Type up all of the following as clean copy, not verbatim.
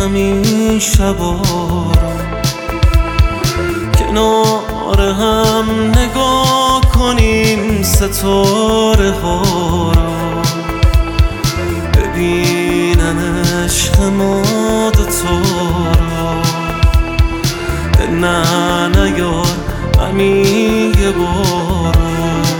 همین شبا رو کنار هم نگاه کنیم ستاره ها رو ببینن عشق ما دوتا رو نه نیار همین یه بارو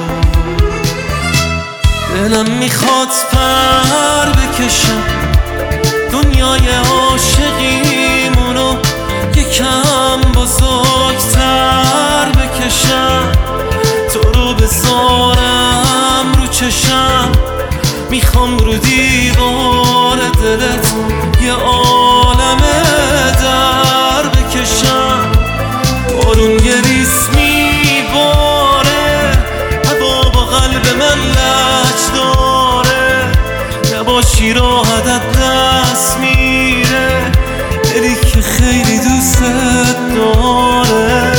دلم میخواد پر بکشم دنیای عاشقیمونو یکم بزرگتر بکشم تو رو بذارم رو چشم میخوام رو دیوار دلت یه عالم در بکشم بارون یه ریز میباره هوا با قلب من لج داره نباشی راحتت دست میره دلی که خیلی دوست داره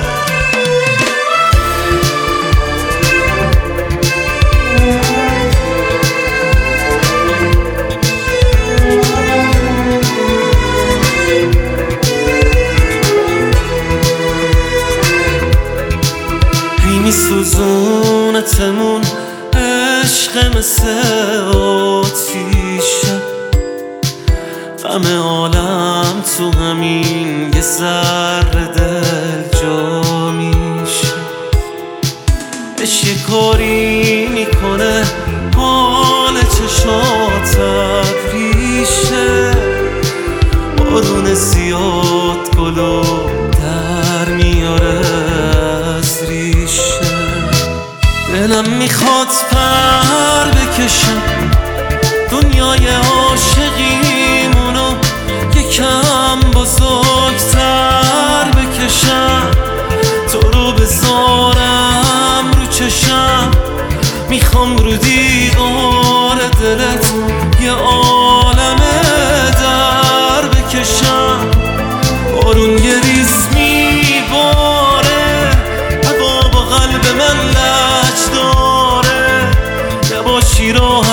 میسوزونتمون عشق مثل آتیشه غم عالم تو همین یه ذره دل جا میشه عشق یه کاری میکنه حال چشات ابریشه بارون زیاد گلو در میاره از ریشه دلم میخواد پر بکشم دنیای عاشقیمونو یکم بزرگتر بکشم تو رو بذارم رو چشم میخوام رو دیوار دلت یه عالم در بکشم بارون یه ریز میباره هوا با قلب من لج داره نباشی راحت